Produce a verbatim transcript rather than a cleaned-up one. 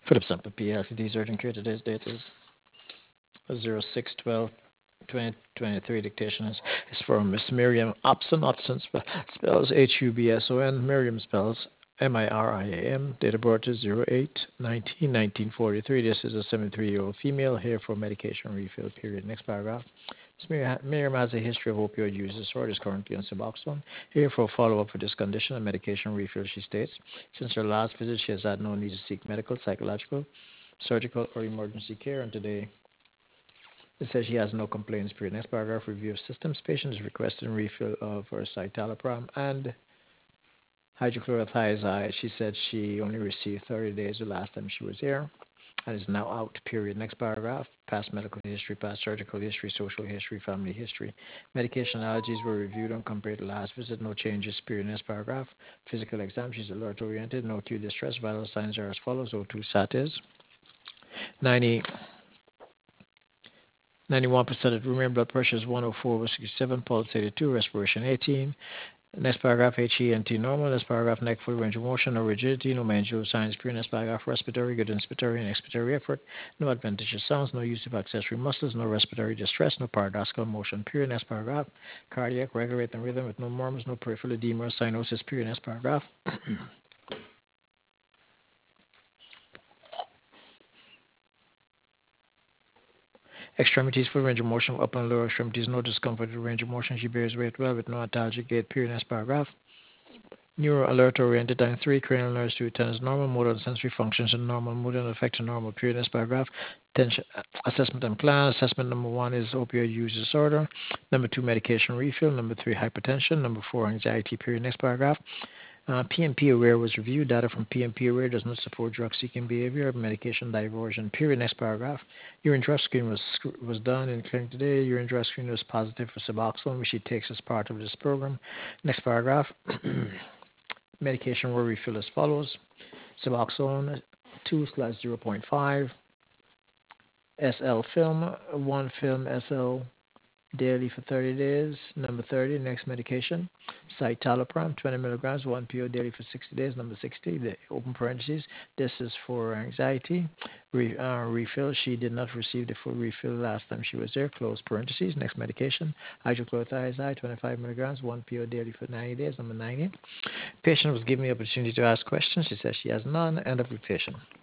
Philip Sample P L C D's urgent care. Today's date is zero six twelve twenty twenty-three. Dictation is, is for Miss Miriam Upson. Upson spe- spells H U B S O N. Miriam spells M I R I A M. Date of birth is zero eight nineteen nineteen forty-three. This is a seventy-three-year-old female here for medication refill period. Next paragraph. Miss Miriam Miriam has a history of opioid use disorder, is currently on Suboxone. Here for follow-up for this condition and medication refill, she states. Since her last visit, she has had no need to seek medical, psychological, surgical, or emergency care, and today it says she has no complaints. Period. Next paragraph, review of systems. Patient is requesting refill of her citalopram and hydrochlorothiazide. She said she only received thirty days the last time she was here and is now out. Period. Next paragraph, past medical history, past surgical history, social history, family history. Medication allergies were reviewed and compared to last visit. No changes. Period. Next paragraph, physical exam. She's alert oriented. No acute distress. Vital signs are as follows. O two sat is ninety. ninety-one percent of room air, blood pressure is one oh four over sixty-seven, pulse eighty-two, respiration eighteen. Next paragraph, H E N T normal. Next paragraph, neck full range of motion, no rigidity, no managerial signs. Period. Next paragraph, respiratory, good inspiratory and expiratory effort, no adventitious sounds, no use of accessory muscles, no respiratory distress, no paradoxical motion. Period. Next paragraph, cardiac, regular rate and rhythm with no murmurs, no peripheral edema or cyanosis. Period. Next paragraph. Extremities for range of motion, upper and lower extremities, no discomfort with range of motion. She bears weight well with no antalgic gait. Period. Next paragraph. Neuro alert oriented down three, cranial nerves to attend normal, motor and sensory functions in normal, mood and affect in normal. Period. Next paragraph. Attention, assessment and plan. Assessment number one is opioid use disorder. Number two, medication refill. Number three, hypertension. Number four, anxiety. Period. Next paragraph. Uh, P M P aware was reviewed. Data from P M P aware does not support drug seeking behavior, medication diversion. Period. Next paragraph. Urine drug screen was was done in clinic today. Urine drug screen was positive for Suboxone, which she takes as part of this program. Next paragraph. Medication will refill as follows. Suboxone two slash zero point five S L film, one film S L daily for thirty days. Number thirty, next medication, citalopram, twenty milligrams, one P O daily for sixty days. Number sixty, the open parentheses, this is for anxiety. Re, uh, refill, she did not receive the full refill last time she was there. Close parentheses, next medication, hydrochlorothiazide, twenty-five milligrams, one P O daily for ninety days. Number ninety, patient was given the opportunity to ask questions. She says she has none. End of dictation.